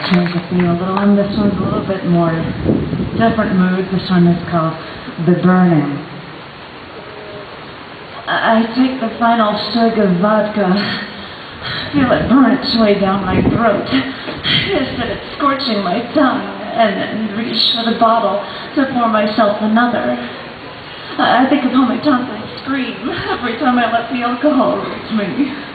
change the theme a little, and this one's a little bit more different mood. This one is called The Burning. I take the final swig of vodka, feel it burn its way down my throat, hiss that it's scorching my tongue, and reach for the bottle to pour myself another. I think of how my tongue will scream every time I let the alcohol reach me.